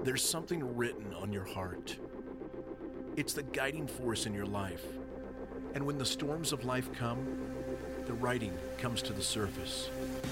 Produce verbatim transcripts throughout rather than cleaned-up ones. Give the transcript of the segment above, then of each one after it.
there's something written on your heart. It's the guiding force in your life. And when the storms of life come, the writing comes to the surface.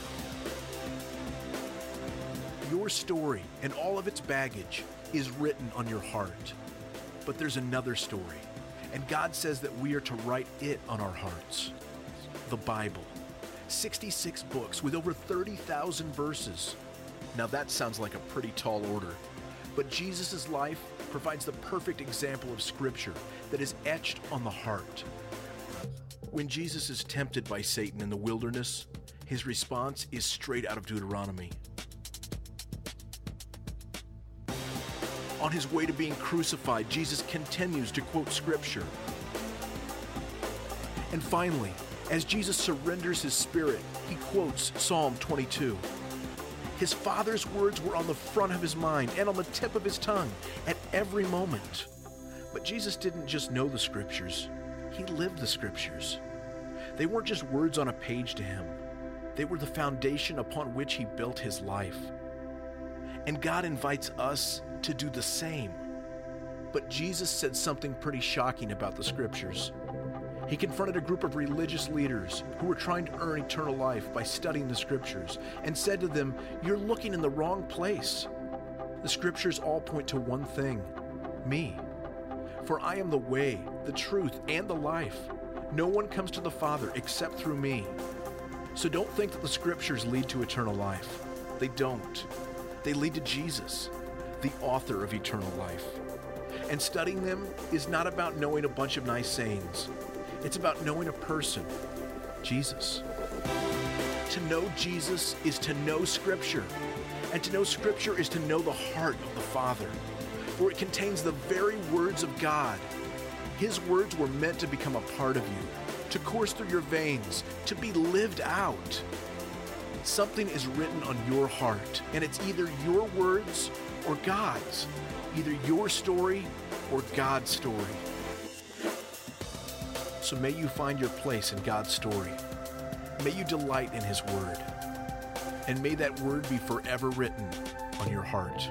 Your story and all of its baggage is written on your heart. But there's another story, and God says that we are to write it on our hearts. The Bible. sixty-six books with over thirty thousand verses. Now that sounds like a pretty tall order, but Jesus' life provides the perfect example of Scripture that is etched on the heart. When Jesus is tempted by Satan in the wilderness, his response is straight out of Deuteronomy. On his way to being crucified, Jesus continues to quote Scripture. And finally, as Jesus surrenders his spirit, he quotes Psalm twenty-two. His Father's words were on the front of his mind and on the tip of his tongue at every moment. But Jesus didn't just know the Scriptures, he lived the Scriptures. They weren't just words on a page to him. They were the foundation upon which he built his life. And God invites us to do the same. But Jesus said something pretty shocking about the Scriptures. He confronted a group of religious leaders who were trying to earn eternal life by studying the Scriptures and said to them, "You're looking in the wrong place. The Scriptures all point to one thing, me. For I am the way, the truth, and the life. No one comes to the Father except through me." So don't think that the Scriptures lead to eternal life. They don't. They lead to Jesus, the author of eternal life. And studying them is not about knowing a bunch of nice sayings. It's about knowing a person, Jesus. To know Jesus is to know Scripture, and to know Scripture is to know the heart of the Father, for it contains the very words of God. His words were meant to become a part of you, to course through your veins, to be lived out. Something is written on your heart, and it's either your words or God's, either your story or God's story. So may you find your place in God's story. May you delight in His Word. And may that Word be forever written on your heart.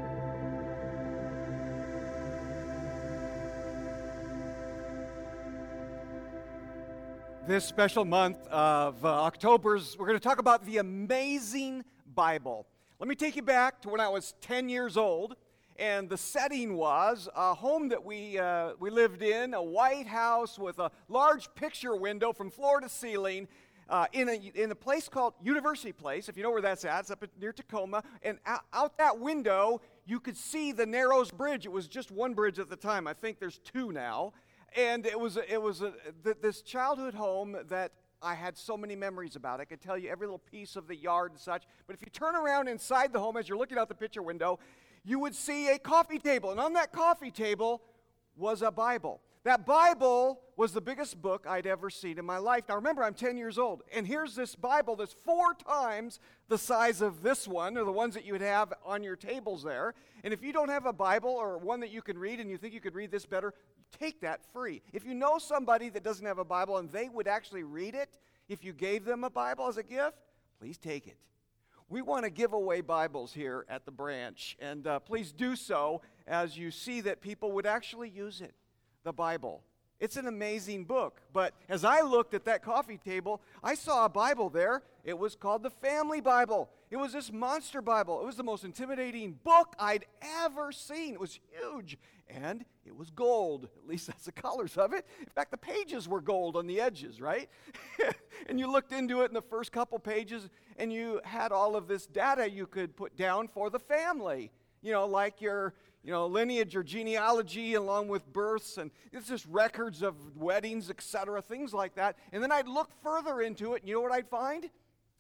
This special month of uh, October's, we're going to talk about the amazing Bible. Let me take you back to when I was ten years old. And the setting was a home that we uh, we lived in, a white house with a large picture window from floor to ceiling uh, in, a, in a place called University Place, if you know where that's at. It's up near Tacoma. And out, out that window, you could see the Narrows Bridge. It was just one bridge at the time. I think there's two now. And it was, it was a, th- this childhood home that I had so many memories about. I could tell you every little piece of the yard and such. But if you turn around inside the home as you're looking out the picture window, you would see a coffee table, and on that coffee table was a Bible. That Bible was the biggest book I'd ever seen in my life. Now remember, I'm ten years old, and here's this Bible that's four times the size of this one, or the ones that you would have on your tables there. And if you don't have a Bible or one that you can read and you think you could read this better, take that free. If you know somebody that doesn't have a Bible and they would actually read it, if you gave them a Bible as a gift, please take it. We want to give away Bibles here at the branch, and uh, please do so as you see that people would actually use it, the Bible. It's an amazing book, but as I looked at that coffee table, I saw a Bible there. It was called the Family Bible. It was this monster Bible. It was the most intimidating book I'd ever seen. It was huge, and it was gold. At least that's the colors of it. In fact, the pages were gold on the edges, right? And you looked into it in the first couple pages, and you had all of this data you could put down for the family. You know, like your, you know, lineage or genealogy along with births, and it's just records of weddings, et cetera, things like that. And then I'd look further into it, and you know what I'd find?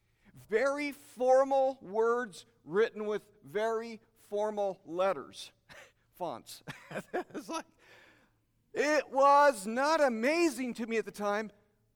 Very formal words written with very formal letters, fonts. It's like, it was not amazing to me at the time,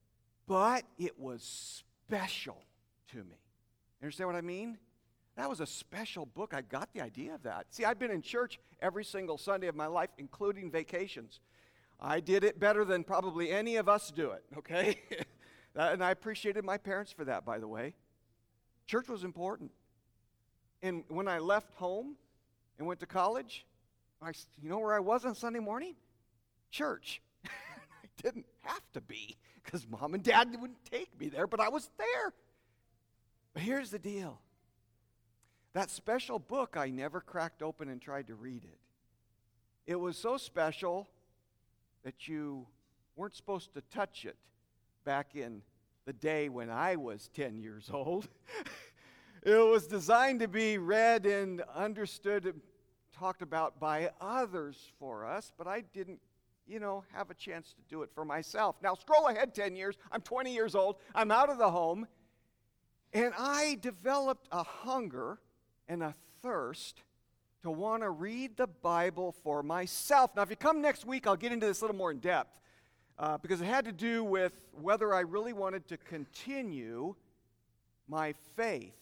but it was special to me. You understand what I mean? That was a special book. I got the idea of that. See, I've been in church every single Sunday of my life, including vacations. I did it better than probably any of us do it, okay? And I appreciated my parents for that, by the way. Church was important. And when I left home and went to college, I, you know where I was on Sunday morning? Church. I didn't have to be because mom and dad wouldn't take me there, but I was there. But here's the deal. That special book, I never cracked open and tried to read it. It was so special that you weren't supposed to touch it back in the day when I was ten years old. It was designed to be read and understood and talked about by others for us, but I didn't, you know, have a chance to do it for myself. Now, scroll ahead ten years. I'm twenty years old. I'm out of the home. And I developed a hunger and a thirst to want to read the Bible for myself. Now, if you come next week, I'll get into this a little more in depth uh, because it had to do with whether I really wanted to continue my faith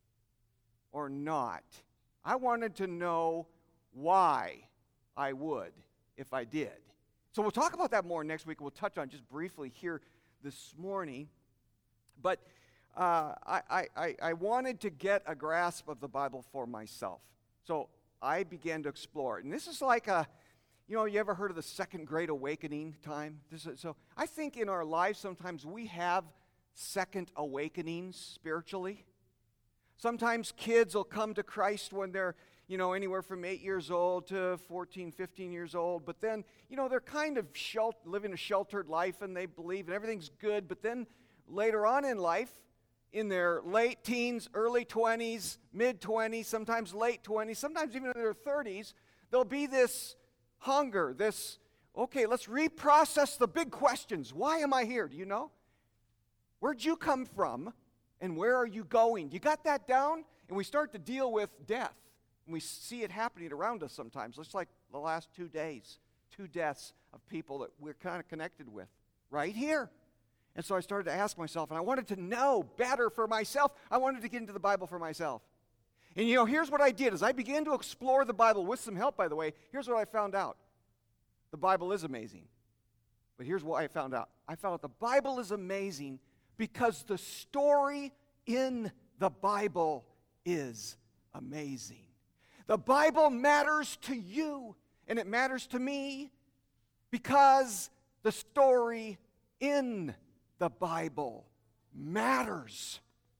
or not. I wanted to know why I would if I did. So we'll talk about that more next week. We'll touch on it just briefly here this morning. But uh, I, I, I wanted to get a grasp of the Bible for myself. So I began to explore it. And this is like a, you know, you ever heard of the second great awakening time? This is, so I think in our lives sometimes we have second awakenings spiritually. Sometimes kids will come to Christ when they're, you know, anywhere from eight years old to fourteen, fifteen years old. But then, you know, they're kind of shel- living a sheltered life and they believe and everything's good. But then later on in life, in their late teens, early twenties, mid-twenties, sometimes late twenties, sometimes even in their thirties, there'll be this hunger, this, okay, let's reprocess the big questions. Why am I here? Do you know? Where'd you come from and where are you going? You got that down? And we start to deal with death. And we see it happening around us sometimes, just like the last two days, two deaths of people that we're kind of connected with right here. And so I started to ask myself, and I wanted to know better for myself. I wanted to get into the Bible for myself. And you know, here's what I did. As I began to explore the Bible, with some help, by the way, here's what I found out. The Bible is amazing. But here's what I found out. I found out the Bible is amazing because the story in the Bible is amazing. The Bible matters to you, and it matters to me because the story in the Bible matters.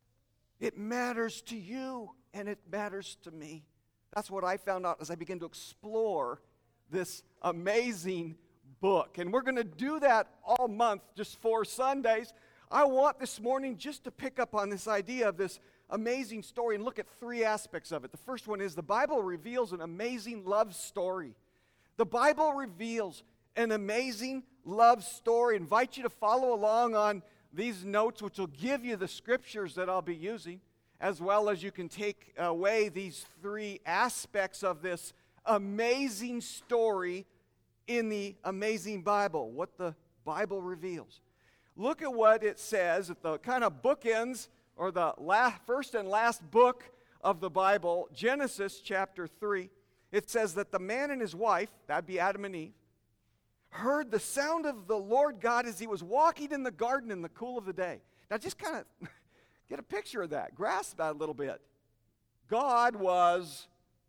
It matters to you, and it matters to me. That's what I found out as I began to explore this amazing book. And we're going to do that all month, just four Sundays. I want this morning just to pick up on this idea of this amazing story and look at three aspects of it. The first one is the Bible reveals an amazing love story. The Bible reveals an amazing love story. I invite you to follow along on these notes, which will give you the scriptures that I'll be using, as well as you can take away these three aspects of this amazing story in the amazing Bible, what the Bible reveals. Look at what it says at the kind of bookends, or the last, first and last book of the Bible, Genesis chapter three. It says that the man and his wife, that'd be Adam and Eve, heard the sound of the Lord God as he was walking in the garden in the cool of the day. Now just kind of get a picture of that. Grasp that a little bit. God was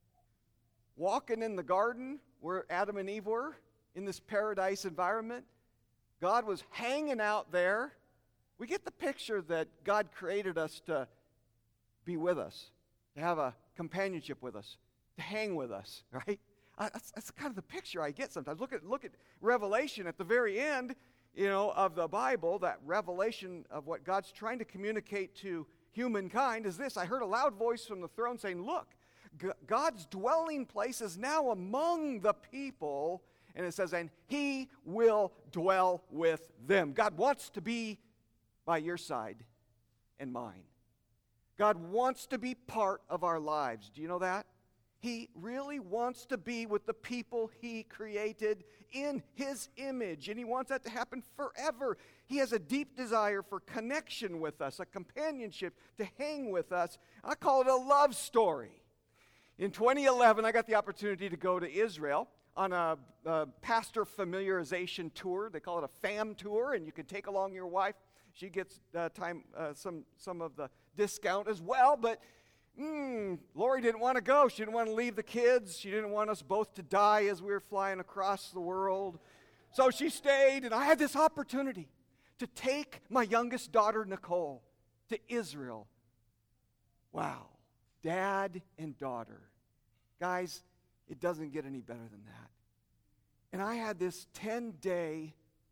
walking in the garden where Adam and Eve were, in this paradise environment. God was hanging out there. We get the picture that God created us to be with us, to have a companionship with us, to hang with us, right? Uh, that's, that's kind of the picture I get sometimes. Look at look at Revelation at the very end, you know, of the Bible. That revelation of what God's trying to communicate to humankind is this: I heard a loud voice from the throne saying, "Look, G- God's dwelling place is now among the people." And it says, "And He will dwell with them." God wants to be by your side and mine. God wants to be part of our lives. Do you know that? He really wants to be with the people He created in His image, and He wants that to happen forever. He has a deep desire for connection with us, a companionship, to hang with us. I call it a love story. In twenty eleven, I got the opportunity to go to Israel on a, a pastor familiarization tour. They call it a FAM tour, and you can take along your wife. She gets uh, time uh, some some of the discount as well, but mm, Lori didn't want to go. She didn't want to leave the kids. She didn't want us both to die as we were flying across the world. So she stayed, and I had this opportunity to take my youngest daughter, Nicole, to Israel. Wow. Dad and daughter. Guys, it doesn't get any better than that. And I had this ten-day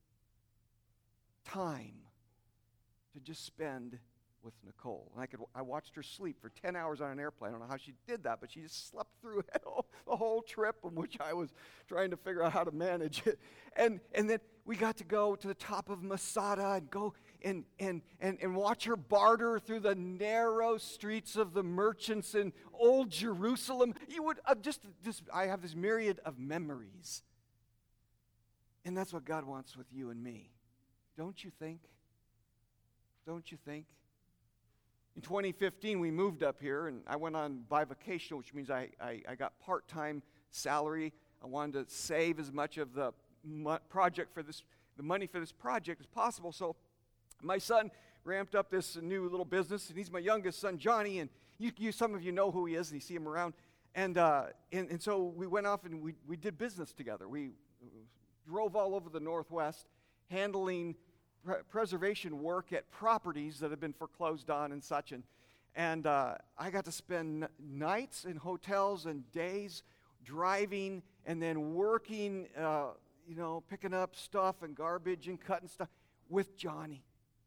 time to just spend with Nicole. And I could I watched her sleep for ten hours on an airplane. I don't know how she did that, but she just slept through it all, the whole trip, in which I was trying to figure out how to manage it. And and then we got to go to the top of Masada and go and and and, and watch her barter through the narrow streets of the merchants in old Jerusalem. You would uh, just this I have this myriad of memories. And that's what God wants with you and me. Don't you think? Don't you think? In twenty fifteen, we moved up here, and I went on bivocational, which means I, I, I got part-time salary. I wanted to save as much of the mo- project for this, the money for this project as possible. So my son ramped up this new little business, and he's my youngest son, Johnny, and you, you some of you know who he is, and you see him around. And uh, and, and so we went off and we, we did business together. We drove all over the Northwest, handling pre- preservation work at properties that have been foreclosed on and such. And, and uh, I got to spend n- nights in hotels and days driving and then working, uh, you know, picking up stuff and garbage and cutting stuff with Johnny.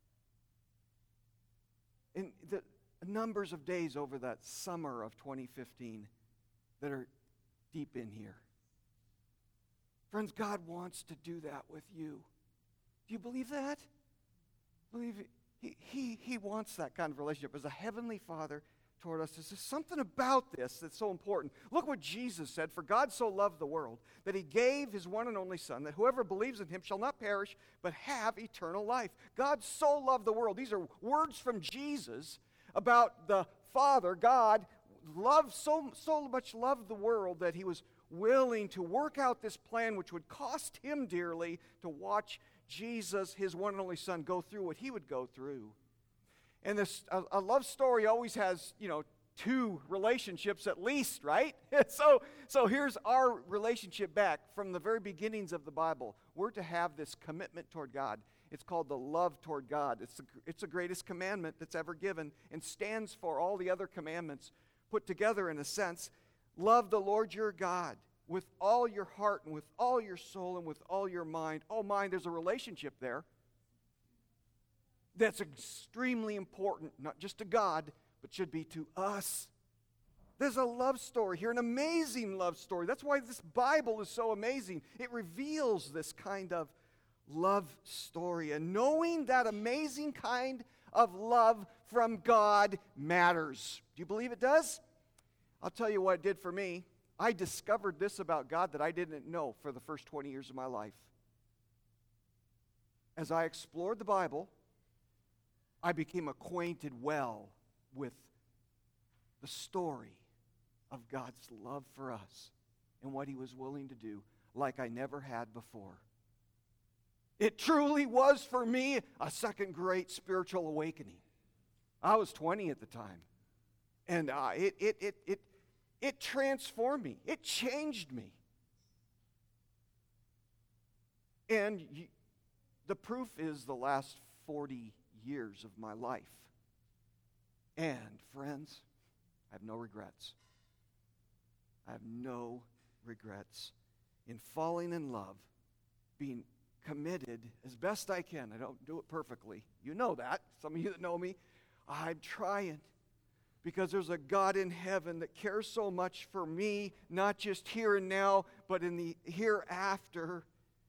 And the numbers of days over that summer of twenty fifteen that are deep in here. Friends, God wants to do that with you. Do you believe that? Believe it? He, he, he wants that kind of relationship as a heavenly Father toward us. There's something about this that's so important. Look what Jesus said, "For God so loved the world that he gave his one and only Son, that whoever believes in him shall not perish, but have eternal life." God so loved the world. These are words from Jesus about the Father. God loved so, so much loved the world that he was willing to work out this plan which would cost him dearly to watch Jesus, his one and only Son, go through what he would go through. And this a, a love story always has, you know, two relationships at least, right? so, so here's our relationship back from the very beginnings of the Bible. We're to have this commitment toward God. It's called the love toward God. It's the, it's the greatest commandment that's ever given and stands for all the other commandments put together in a sense. Love the Lord your God with all your heart and with all your soul and with all your mind. Oh, mind, there's a relationship there that's extremely important, not just to God, but should be to us. There's a love story here, an amazing love story. That's why this Bible is so amazing. It reveals this kind of love story. And knowing that amazing kind of love from God matters. Do you believe it does? I'll tell you what it did for me. I discovered this about God that I didn't know for the first twenty years of my life. As I explored the Bible, I became acquainted well with the story of God's love for us and what he was willing to do like I never had before. It truly was for me a second great spiritual awakening. I was twenty at the time. And uh, it, it, it, it, it transformed me. It changed me. And you, the proof is the last forty years of my life. And friends, I have no regrets. I have no regrets in falling in love, being committed as best I can. I don't do it perfectly. You know that. Some of you that know me, I'm trying. Because there's a God in heaven that cares so much for me, not just here and now, but in the hereafter.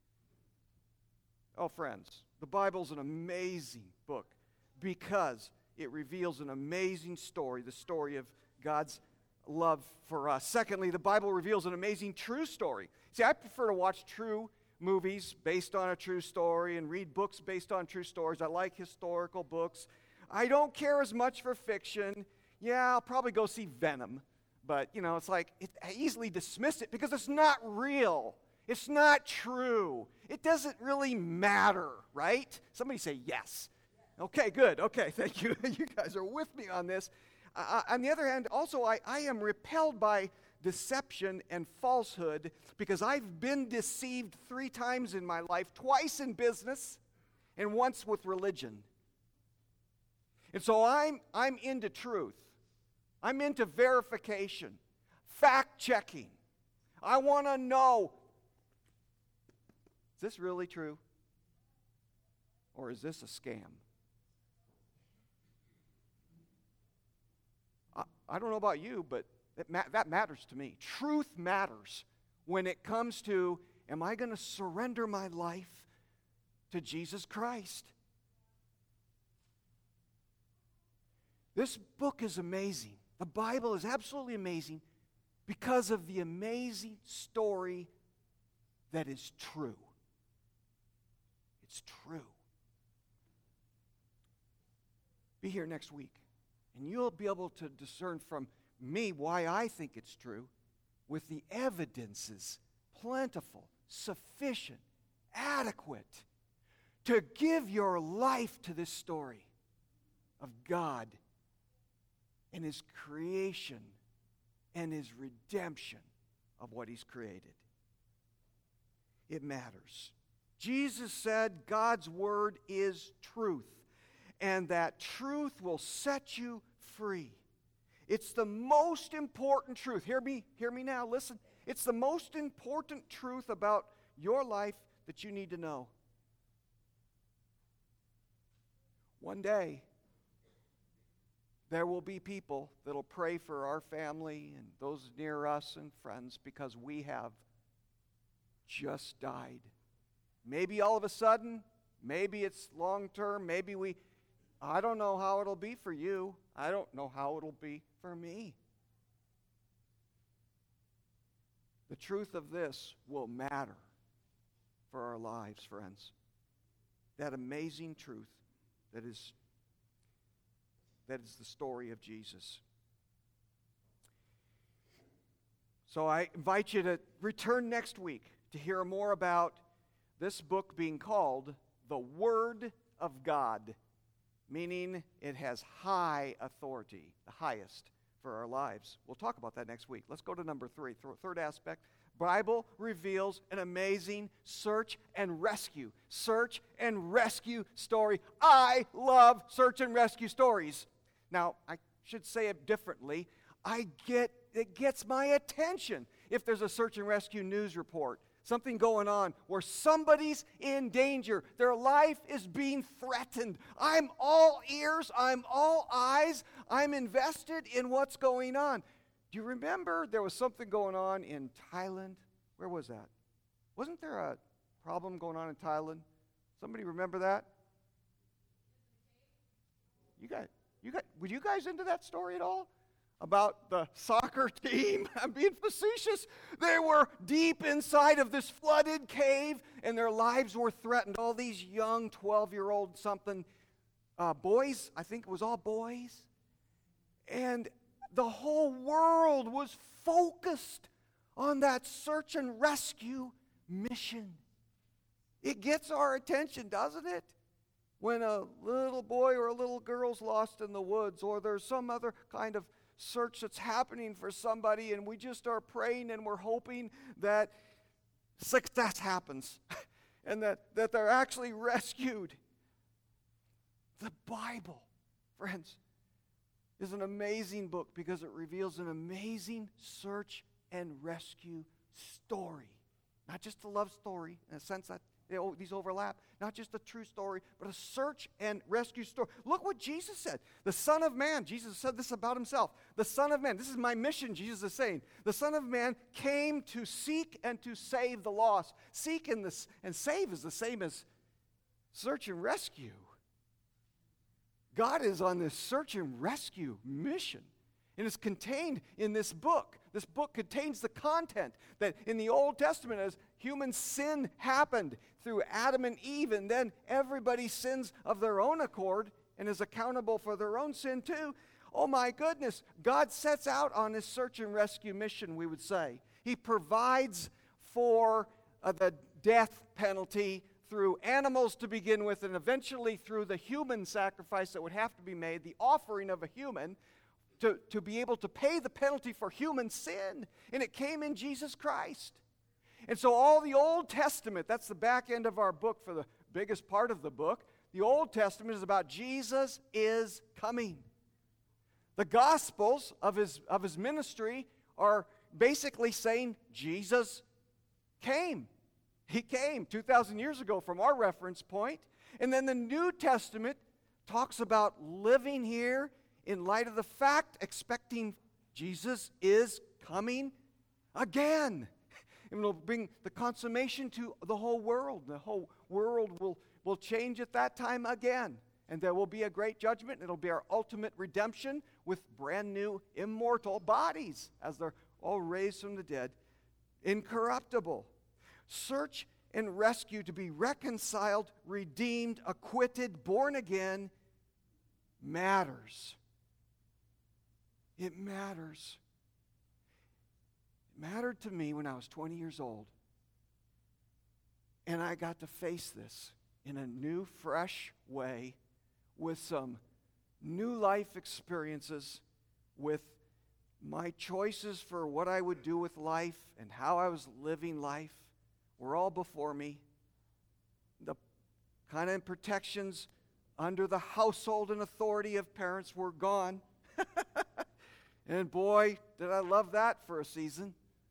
Oh, friends, the Bible's an amazing book because it reveals an amazing story, the story of God's love for us. Secondly, the Bible reveals an amazing true story. See, I prefer to watch true movies based on a true story and read books based on true stories. I like historical books. I don't care as much for fiction. Yeah, I'll probably go see Venom, but, you know, it's like, it, I easily dismiss it because it's not real. It's not true. It doesn't really matter, right? Somebody say yes. Okay, good. Okay, thank you. You guys are with me on this. I, on the other hand, also, I, I am repelled by deception and falsehood because I've been deceived three times in my life, twice in business and once with religion. And so I'm, I'm into truth. I'm into verification, fact-checking. I want to know, is this really true? Or is this a scam? I, I don't know about you, but it ma- that matters to me. Truth matters when it comes to, am I going to surrender my life to Jesus Christ? This book is amazing. The Bible is absolutely amazing because of the amazing story that is true. It's true. Be here next week, and you'll be able to discern from me why I think it's true with the evidences, plentiful, sufficient, adequate, to give your life to this story of God and His creation and His redemption of what He's created. It matters. Jesus said God's word is truth, and that truth will set you free. It's the most important truth. Hear me, hear me now, listen. It's the most important truth about your life that you need to know. One day, there will be people that will pray for our family and those near us and friends because we have just died. Maybe all of a sudden, maybe it's long term, maybe we, I don't know how it'll be for you. I don't know how it'll be for me. The truth of this will matter for our lives, friends. That amazing truth that is That is the story of Jesus. So I invite you to return next week to hear more about this book being called the Word of God, meaning it has high authority, the highest for our lives. We'll talk about that next week. Let's go to number three, third aspect. Bible reveals an amazing search and rescue. Search and rescue story. I love search and rescue stories. Now, I should say it differently. I get, it gets my attention if there's a search and rescue news report, something going on where somebody's in danger. Their life is being threatened. I'm all ears. I'm all eyes. I'm invested in what's going on. Do you remember there was something going on in Thailand? Where was that? Wasn't there a problem going on in Thailand? Somebody remember that? You guys, you guys, were you guys into that story at all? About the soccer team? I'm being facetious. They were deep inside of this flooded cave, and their lives were threatened. All these young twelve-year-old something uh, boys, I think it was all boys, and the whole world was focused on that search and rescue mission. It gets our attention, doesn't it? When a little boy or a little girl's lost in the woods, or there's some other kind of search that's happening for somebody, and we just are praying and we're hoping that success happens and that, that they're actually rescued. The Bible, friends, is an amazing book because it reveals an amazing search and rescue story. Not just a love story, in a sense that they, oh, these overlap. Not just a true story, but a search and rescue story. Look what Jesus said. The Son of Man, Jesus said this about himself. The Son of Man, this is my mission, Jesus is saying. The Son of Man came to seek and to save the lost. Seek and, this, and save is the same as search and rescue. God is on this search and rescue mission. And it's contained in this book. This book contains the content that in the Old Testament, as human sin happened through Adam and Eve, and then everybody sins of their own accord and is accountable for their own sin too. Oh my goodness, God sets out on his search and rescue mission, we would say. He provides for uh, the death penalty through animals to begin with, and eventually through the human sacrifice that would have to be made, the offering of a human to, to be able to pay the penalty for human sin, and it came in Jesus Christ. And so all the Old Testament, that's the back end of our book for the biggest part of the book, the Old Testament is about Jesus is coming. The Gospels of his, of his ministry are basically saying Jesus came. He came two thousand years ago from our reference point. And then the New Testament talks about living here in light of the fact, expecting Jesus is coming again. And will bring the consummation to the whole world. The whole world will, will change at that time again. And there will be a great judgment. It'll be our ultimate redemption with brand new immortal bodies as they're all raised from the dead, incorruptible. Search and rescue to be reconciled, redeemed, acquitted, born again matters. It matters. It mattered to me when I was twenty years old. And I got to face this in a new, fresh way with some new life experiences, with my choices for what I would do with life and how I was living life were all before me. The kind of protections under the household and authority of parents were gone. And boy, did I love that for a season.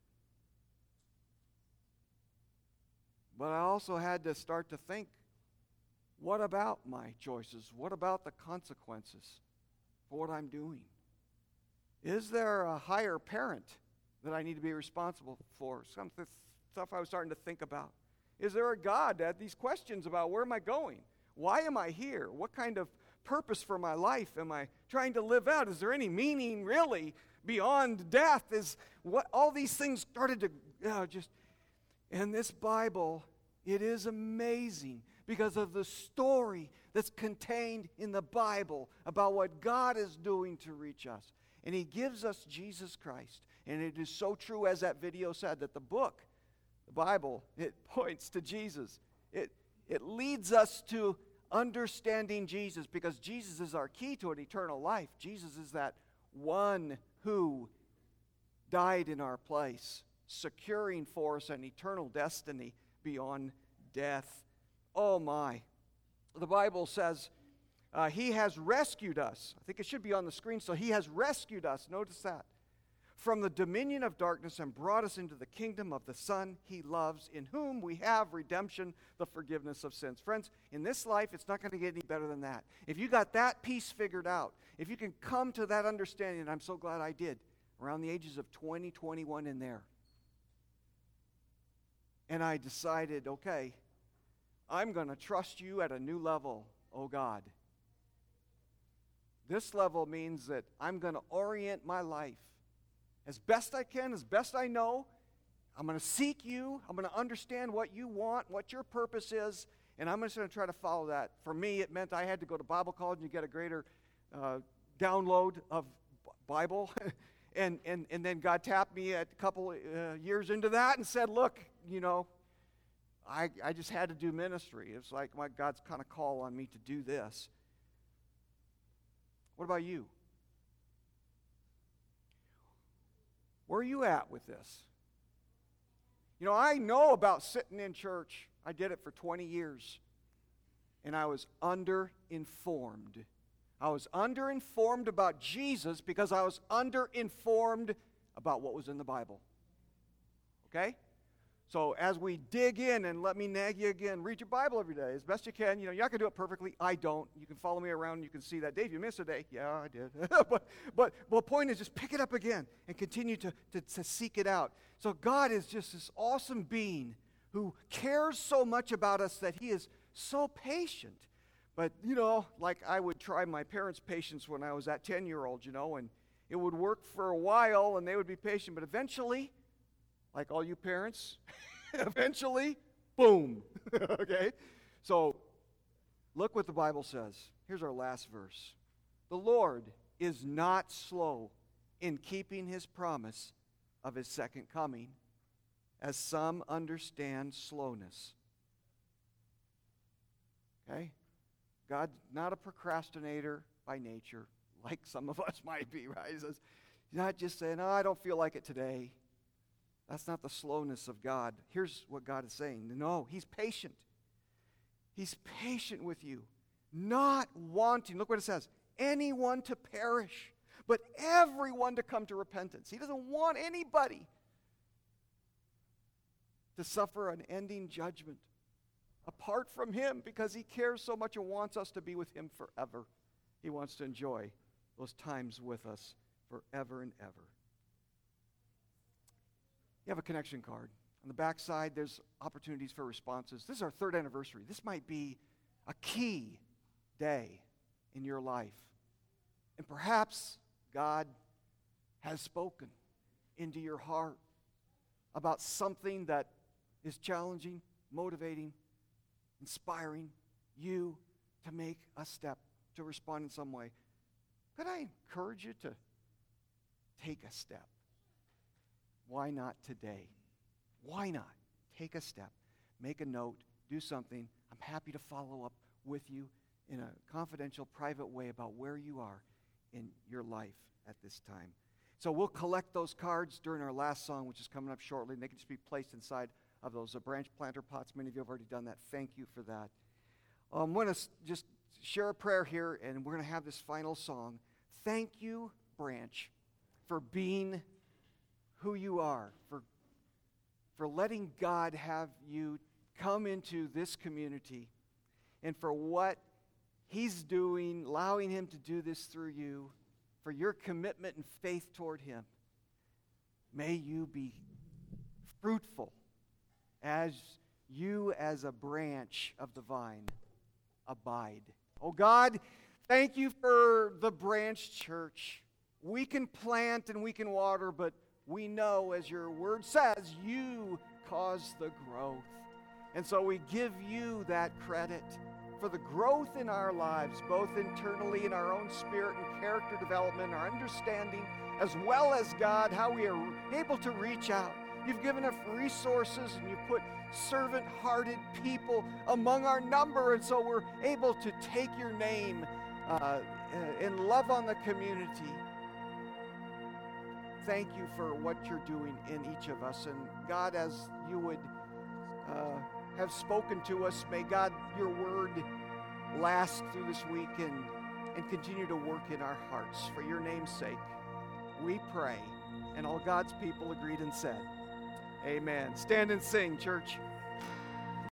But I also had to start to think, what about my choices? What about the consequences for what I'm doing? Is there a higher parent that I need to be responsible for? Some th- stuff I was starting to think about. Is there a God that had these questions about where am I going? Why am I here? What kind of purpose for my life am I trying to live out? Is there any meaning really beyond death? Is what all these things started to uh, just... And this Bible, it is amazing because of the story that's contained in the Bible about what God is doing to reach us. And he gives us Jesus Christ. And it is so true, as that video said, that the book, the Bible, it points to Jesus. It, it leads us to understanding Jesus because Jesus is our key to an eternal life. Jesus is that one who died in our place, securing for us an eternal destiny beyond death. Oh my. The Bible says uh, he has rescued us. I think it should be on the screen. So he has rescued us. Notice that. From the dominion of darkness and brought us into the kingdom of the Son he loves, in whom we have redemption, the forgiveness of sins. Friends, in this life, it's not going to get any better than that. If you got that piece figured out, if you can come to that understanding, and I'm so glad I did, around the ages of twenty, twenty-one in there. And I decided, okay, I'm going to trust you at a new level, oh God. This level means that I'm going to orient my life as best I can, as best I know. I'm going to seek you. I'm going to understand what you want, what your purpose is, and I'm just going to try to follow that. For me, it meant I had to go to Bible college and get a greater uh, download of B- Bible. and, and, and then God tapped me a couple uh, years into that and said, look, you know, I, I just had to do ministry. It's like my God's kind of call on me to do this. What about you? Where are you at with this? You know, I know about sitting in church. I did it for twenty years. And I was underinformed. I was underinformed about Jesus because I was underinformed about what was in the Bible. Okay? So as we dig in, and let me nag you again, read your Bible every day as best you can. You know, you're not going to do it perfectly. I don't. You can follow me around and you can see that. Dave, you missed a day. Yeah, I did. but, but, but the point is just pick it up again and continue to, to, to seek it out. So God is just this awesome being who cares so much about us that he is so patient. But, you know, like I would try my parents' patience when I was that ten-year-old, you know, and it would work for a while and they would be patient. But eventually, like all you parents, eventually, boom. Okay? So, look what the Bible says. Here's our last verse. The Lord is not slow in keeping his promise of his second coming, as some understand slowness. Okay? God's not a procrastinator by nature. like some of us might be, right? He says, he's not just saying, oh, I don't feel like it today. That's not the slowness of God. Here's what God is saying. No, he's patient. He's patient with you, not wanting, look what it says, anyone to perish, but everyone to come to repentance. He doesn't want anybody to suffer an ending judgment apart from him, because he cares so much and wants us to be with him forever. He wants to enjoy those times with us forever and ever. You have a connection card. On the back side, there's opportunities for responses. This is our third anniversary. This might be a key day in your life. And perhaps God has spoken into your heart about something that is challenging, motivating, inspiring you to make a step, to respond in some way. Could I encourage you to take a step? Why not today? Why not take a step, make a note, do something? I'm happy to follow up with you in a confidential, private way about where you are in your life at this time. So we'll collect those cards during our last song, which is coming up shortly, and they can just be placed inside of those uh, branch planter pots. Many of you have already done that. Thank you for that. Um, I'm going to s- just share a prayer here, and we're going to have this final song. Thank you, Branch, for being who you are, for, for letting God have you come into this community, and for what he's doing, allowing him to do this through you, for your commitment and faith toward him. May you be fruitful as you as a branch of the vine abide. Oh God, thank you for the Branch Church. We can plant and we can water, but we know, as your word says, you cause the growth. And so we give you that credit for the growth in our lives, both internally in our own spirit and character development, our understanding, as well as, God, how we are able to reach out. You've given us resources, and you've put servant-hearted people among our number, and so we're able to take your name uh, and love on the community. Thank you for what you're doing in each of us. And God, as you would uh, have spoken to us, may God, your word last through this week and, and continue to work in our hearts. For your name's sake, we pray. And all God's people agreed and said, amen. Stand and sing, church.